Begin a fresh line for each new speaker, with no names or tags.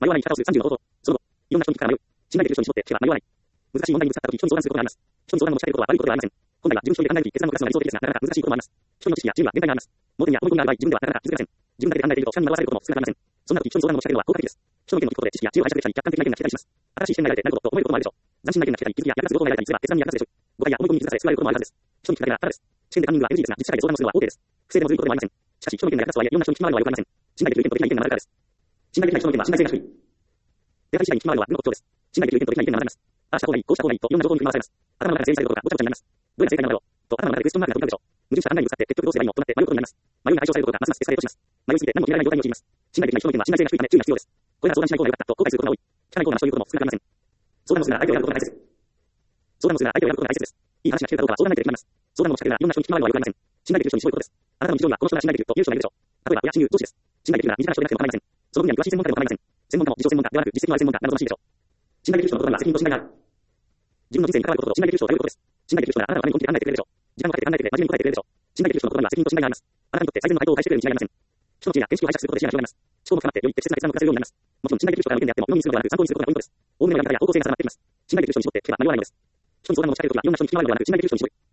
迷わない生き方をする30の方法。その後、いろんな人に聞くから迷う。信頼できる人に絞って、迷わない。難しい問題にぶつかった時、人に相談することがあります。人に相談の仕掛けることは悪いことではありません。本来は自分一人で考える時、決断の下すのが理想的ですが、なかなか難しいこともあります。人の知識や知恵は限界があります。盲点や思い込みがある場合、自分ではなかなか気づけません。自分だけで考えていると、下に惑わされることも少なくありません。そんな時、人に相談の仕掛けるのは効果的です。人の意見を聞くことで知識や知恵を拝借できたり、客観的な意見が聞けたりします。新しい視点が得られてなるほどと思えることもあるでしょう。斬新な意見が聞けたり、気づきや役立つ情報が得られたりすれば、決断に役立つでしょう。誤解や思い込みに気づかされ、救われることもあるはずです。人に聞くだけがただです。試験でカンニングは NG ですが、実社会で相談をするのは OK です。不正でもずるいことでもありません。しかし、人の意見が役立つとはいえ、いろんな人に聞き回るのはよくありません。信頼できる意見とできない意見があるからです。信頼できない人の意見は信頼性が低い。出会い次第に聞き回るのは運の特徴です。信頼できる意見とできない意見が並びます。ああした方がいい、こうした方がいいといろんな情報に振り回されます。頭の中で整理されることがごちゃごちゃになります。どれが正解なのだろうと頭の中でクエスチョンマークが飛び交うでしょう。矛盾した考えにぶつかって結局どうすればいいのとなって迷うことになります。迷いが解消されることがますますエスカレートします。迷いすぎて何も決められない状態に陥ります。信頼できない人の意見は信頼性が低いため注意が必要です。これなら相談しない方が良かったと後悔することが多い。聞かない方がマシということも少なくありません。相談をするなら相手を選ぶことが大切です。相談をするなら相手を選ぶことが大切です。いい話が聞けるかどうかは相談相手で決まります。相談の仕掛けるならいろんな人に聞き回るのはよくありません。信頼できる人に絞ることです。あなたの日常にはこの人が信頼できるという人がいるでしょう。例えば親、親友、上司です。信頼できるなら身近な人でなくても構いません。その分野に詳しい専門家でも構いません。専門家も自称専門家ではなく実績のある専門家などとらしいでしょう。信頼できる人の言葉には責任と信頼がある。自分の人生に関わることと信頼できる人を頼ることです。信頼できる人ならあなたのために本気で考えてくれるでしょう。時間をかけて考えてくれ、真面目に答えてくれるでしょう。信頼できる人の言葉には責任と信頼があります。あなたにとって最善の回答を返してくれるに違いありません。人の知恵や見識を拝借することで視野が広がります。思考も深まってより適切な決断を下せるようになります。もちろん信頼できる人からの意見であっても鵜呑みにするのではなく参考にすることがポイントです。大目のやり方や方向性が定まっています。信頼できる人に絞って聞けば迷わないのです。人に相談の仕掛けるときは、いろんな人に聞き回るのではなく、信頼できる人に絞る。